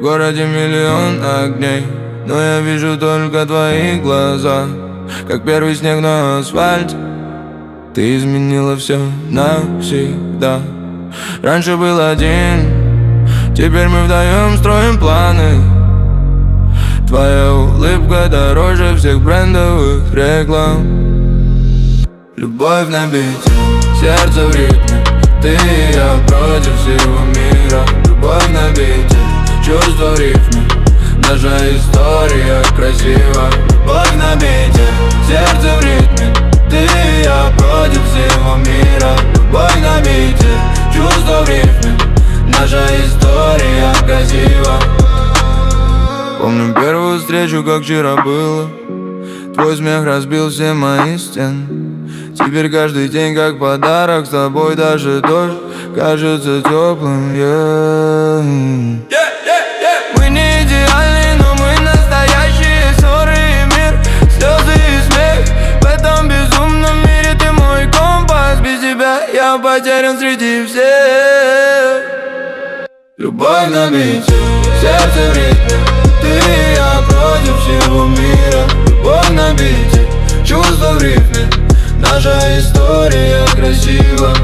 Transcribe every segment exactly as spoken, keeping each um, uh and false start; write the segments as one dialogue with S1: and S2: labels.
S1: городе миллион огней, но я вижу только твои глаза, как первый снег на асфальте. Ты изменила все навсегда. Раньше был один, теперь мы вдвоем строим планы. Твоя улыбка дороже всех брендовых реклам. Любовь на бите, сердце в ритме, ты и я против всего мира. Любовь на бите, чувство в рифме, наша история красива. Любовь на бите, сердце в ритме, ты и я против всего мира. Любовь на бите, чувство в рифме, наша история красива. Помню первую встречу, как вчера было. Твой смех разбил все мои стены. Теперь каждый день как подарок, с тобой даже дождь кажется теплым, yeah. Yeah, yeah, yeah. Мы не идеальны, но мы настоящие. Ссоры и мир, слезы и смех. В этом безумном мире ты мой компас. Без тебя я потерян среди всех. Любовь на бите, сердце в ритме, ты и я против всего мира. Любовь на бите, чувство в рифме, наша история красива.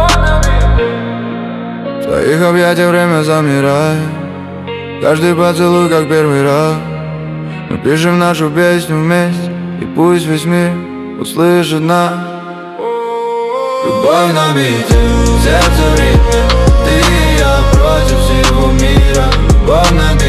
S1: В твоих объятиях время замирает, каждый поцелуй как первый раз. Мы пишем нашу песню вместе, и пусть весь мир услышит нас. Любовь на бите, сердце в ритме, ты и я против всего мира. Любовь на бите,